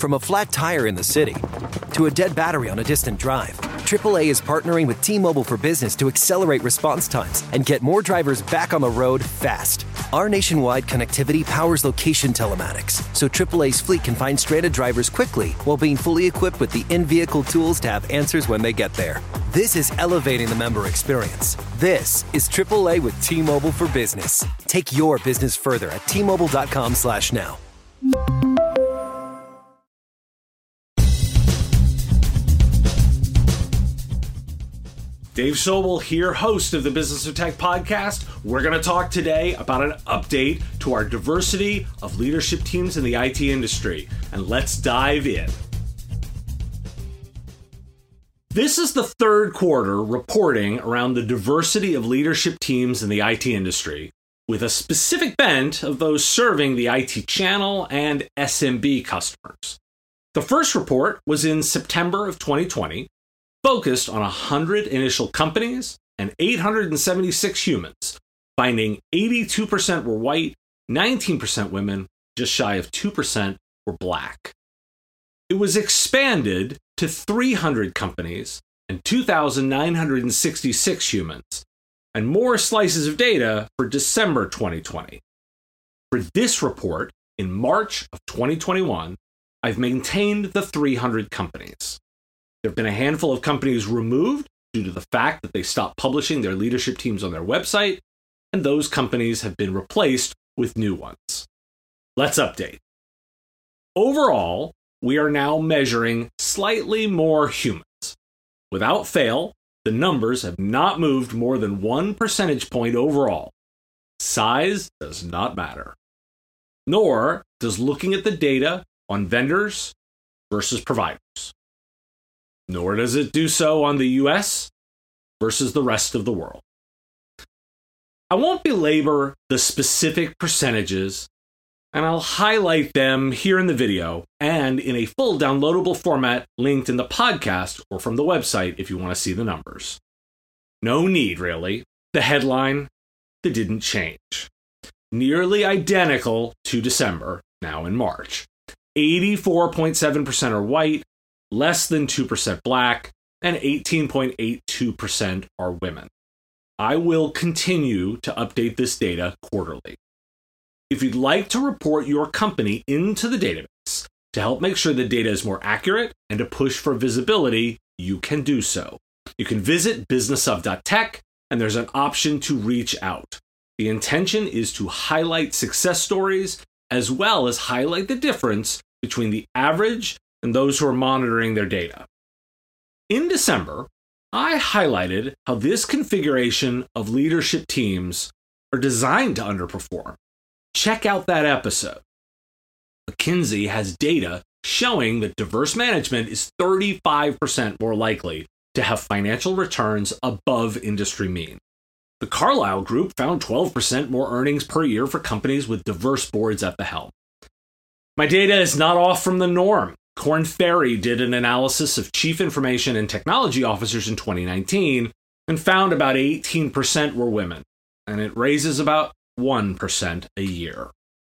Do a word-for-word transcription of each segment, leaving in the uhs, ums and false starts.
From a flat tire in the city to a dead battery on a distant drive, triple A is partnering with T-Mobile for Business to accelerate response times and get more drivers back on the road fast. Our nationwide connectivity powers location telematics, so triple A's fleet can find stranded drivers quickly while being fully equipped with the in-vehicle tools to have answers when they get there. This is elevating the member experience. This is triple A with T-Mobile for Business. Take your business further at T Mobile dot com slash now. Dave Sobel here, host of the Business of Tech podcast. We're going to talk today about an update to our diversity of leadership teams in the I T industry. And let's dive in. This is the third quarter reporting around the diversity of leadership teams in the I T industry, with a specific bent of those serving the I T channel and S M B customers. The first report was in September of twenty twenty, focused on one hundred initial companies and eight hundred seventy-six humans, finding eighty-two percent were white, nineteen percent women, just shy of two percent were black. It was expanded to three hundred companies and two thousand nine hundred sixty-six humans, and more slices of data for December twenty twenty. For this report, in March of twenty twenty-one, I've maintained the three hundred companies. There have been a handful of companies removed due to the fact that they stopped publishing their leadership teams on their website, and those companies have been replaced with new ones. Let's update. Overall, we are now measuring slightly more humans. Without fail, the numbers have not moved more than one percentage point overall. Size does not matter. Nor does looking at the data on vendors versus providers. Nor does it do so on the U S versus the rest of the world. I won't belabor the specific percentages, and I'll highlight them here in the video and in a full downloadable format linked in the podcast or from the website if you want to see the numbers. No need, really. The headline, they didn't change. Nearly identical to December, now in March. eighty-four point seven percent are white, less than two percent black, and eighteen point eight two percent are women. I will continue to update this data quarterly. If you'd like to report your company into the database to help make sure the data is more accurate and to push for visibility, you can do so. You can visit business of dot tech, and there's an option to reach out. The intention is to highlight success stories as well as highlight the difference between the average and those who are monitoring their data. In December, I highlighted how this configuration of leadership teams are designed to underperform. Check out that episode. McKinsey has data showing that diverse management is thirty-five percent more likely to have financial returns above industry mean. The Carlyle Group found twelve percent more earnings per year for companies with diverse boards at the helm. My data is not off from the norm. Korn Ferry did an analysis of chief information and technology officers in twenty nineteen and found about eighteen percent were women, and it raises about one percent a year.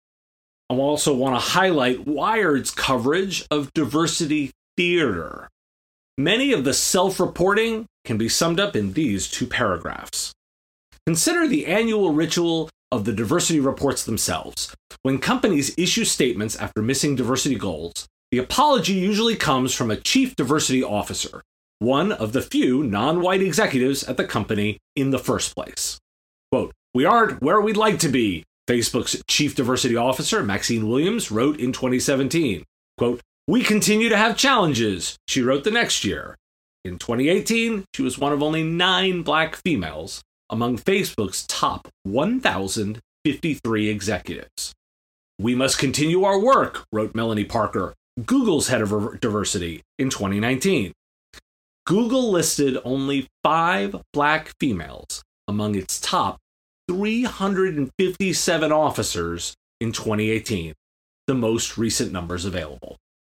I also want to highlight Wired's coverage of diversity theater. Many of the self-reporting can be summed up in these two paragraphs. Consider the annual ritual of the diversity reports themselves. When companies issue statements after missing diversity goals, the apology usually comes from a chief diversity officer, one of the few non-white executives at the company in the first place. Quote, "We aren't where we'd like to be," Facebook's chief diversity officer, Maxine Williams, wrote in twenty seventeen. Quote, "We continue to have challenges," she wrote the next year. In twenty eighteen, she was one of only nine black females among Facebook's top one thousand fifty-three executives. "We must continue our work," wrote Melanie Parker, Google's head of diversity, in twenty nineteen. Google listed only five black females among its top three hundred fifty-seven officers in twenty eighteen, the most recent numbers available.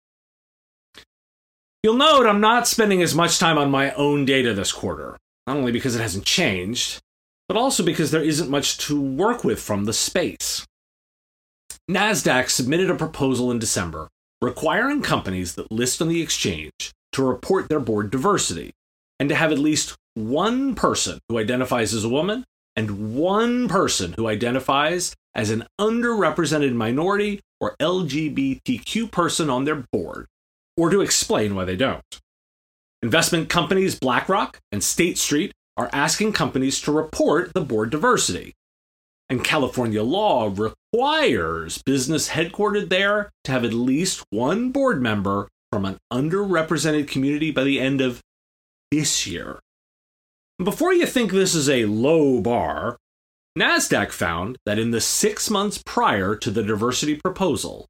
You'll note I'm not spending as much time on my own data this quarter, not only because it hasn't changed, but also because there isn't much to work with from the space. NASDAQ submitted a proposal in December requiring companies that list on the exchange to report their board diversity and to have at least one person who identifies as a woman and one person who identifies as an underrepresented minority or L G B T Q person on their board, or to explain why they don't. Investment companies BlackRock and State Street are asking companies to report the board diversity. And California law requires business headquartered there to have at least one board member from an underrepresented community by the end of this year. Before you think this is a low bar, NASDAQ found that in the six months prior to the diversity proposal,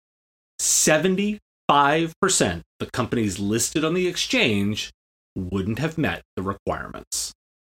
seventy-five percent of the companies listed on the exchange wouldn't have met the requirements.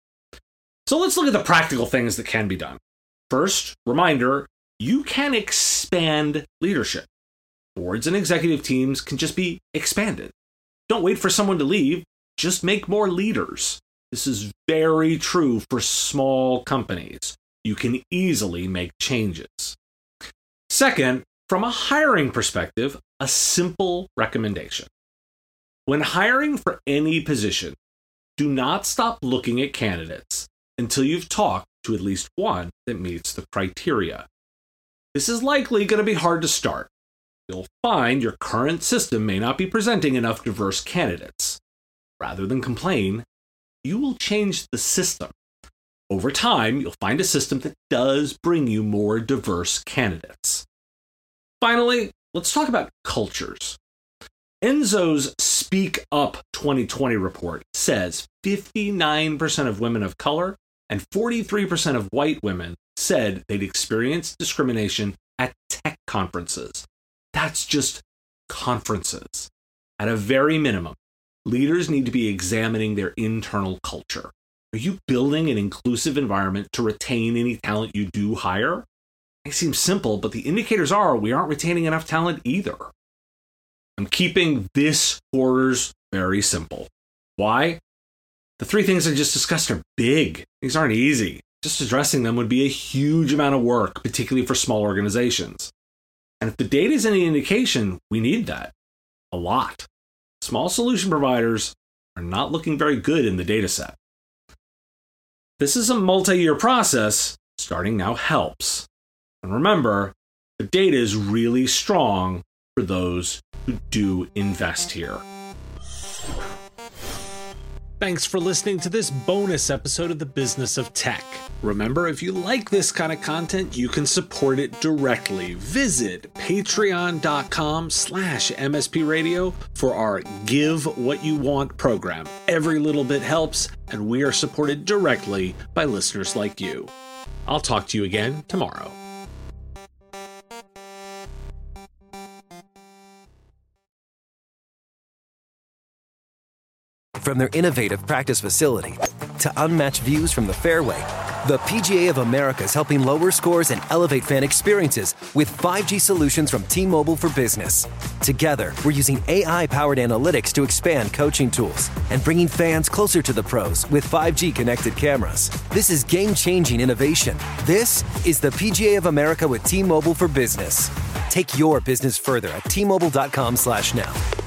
So let's look at the practical things that can be done. First, reminder, you can expand leadership. Boards and executive teams can just be expanded. Don't wait for someone to leave, just make more leaders. This is very true for small companies. You can easily make changes. Second, from a hiring perspective, a simple recommendation. When hiring for any position, do not stop looking at candidates until you've talked to at least one that meets the criteria. This is likely going to be hard to start. You'll find your current system may not be presenting enough diverse candidates. Rather than complain, you will change the system. Over time, you'll find a system that does bring you more diverse candidates. Finally, let's talk about cultures. Enzo's Speak Up twenty twenty report says fifty-nine percent of women of color and forty-three percent of white women said they'd experienced discrimination at tech conferences. That's just conferences. At a very minimum, leaders need to be examining their internal culture. Are you building an inclusive environment to retain any talent you do hire? It seems simple, but the indicators are we aren't retaining enough talent either. I'm keeping this quarter's very simple. Why? The three things I just discussed are big. These aren't easy. Just addressing them would be a huge amount of work, particularly for small organizations. And if the data is any indication, we need that. A lot. Small solution providers are not looking very good in the data set. This is a multi-year process. Starting now helps. And remember, the data is really strong for those who do invest here. Thanks for listening to this bonus episode of The Business of Tech. Remember, if you like this kind of content, you can support it directly. Visit patreon.com slash MSP Radio for our Give What You Want program. Every little bit helps, and we are supported directly by listeners like you. I'll talk to you again tomorrow. From their innovative practice facility to unmatched views from the fairway, the P G A of America is helping lower scores and elevate fan experiences with five G solutions from T-Mobile for Business. Together, we're using A I-powered analytics to expand coaching tools and bringing fans closer to the pros with five G connected cameras. This is game-changing innovation. This is the P G A of America with T-Mobile for Business. Take your business further at T Mobile dot com slash now.